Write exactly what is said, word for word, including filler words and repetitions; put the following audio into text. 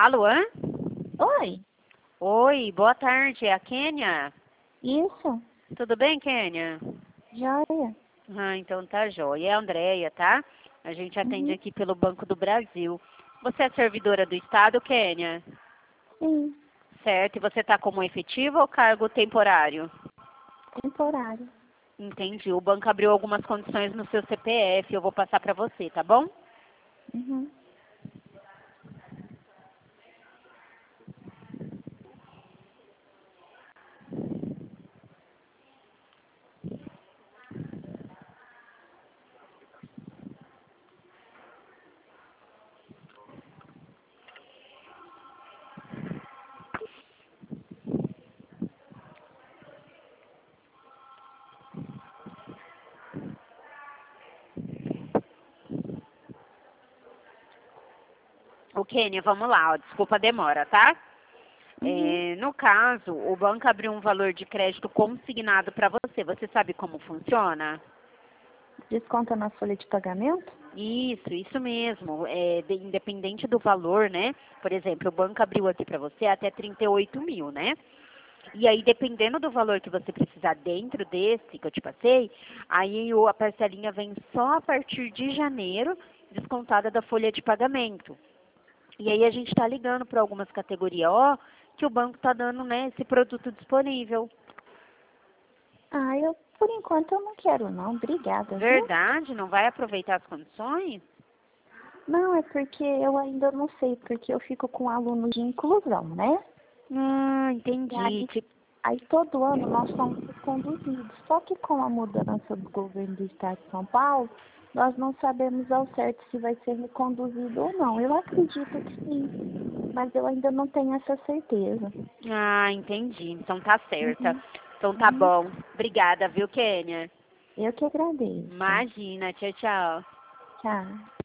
Alô, hã? Oi, Oi, boa tarde, é a Kênia? isso, Tudo bem, Kênia? joia. Ah, então tá jóia. É a Andréia, tá? A gente atende Uhum, aqui pelo Banco do Brasil. Você é servidora do Estado, Kênia? sim, Certo, e você tá como efetivo ou cargo temporário? temporário. Entendi. O banco abriu algumas condições no seu C P F, eu vou passar pra você, tá bom? Uhum. O Kênia, vamos lá, ó, desculpa a demora, tá? Uhum. É, no caso, o banco abriu um valor de crédito consignado para você. Você sabe como funciona? Desconta na folha de pagamento? Isso, isso mesmo. É, de- independente do valor, né? Por exemplo, o banco abriu aqui para você até trinta e oito mil, né? E aí, dependendo do valor que você precisar dentro desse que eu te passei, aí o- a parcelinha vem só a partir de janeiro, descontada da folha de pagamento. E aí a gente está ligando para algumas categorias, ó, que o banco está dando, né, esse produto disponível. Ah, eu, por enquanto, eu não quero não, obrigada, viu? Verdade? Não vai aproveitar as condições? Não, é porque eu ainda não sei, porque eu fico com alunos de inclusão, né? Ah, E entendi. aí, Tipo, aí todo ano nós somos conduzidos. Só que com a mudança do governo do estado de São Paulo, nós não sabemos ao certo se vai ser reconduzido ou não. Eu acredito que sim, mas eu ainda não tenho essa certeza. ah, entendi. Então tá certa. Uhum, Então tá uhum. bom. Obrigada, viu, Kênia? Eu que agradeço. Imagina. Tchau, tchau. Tchau.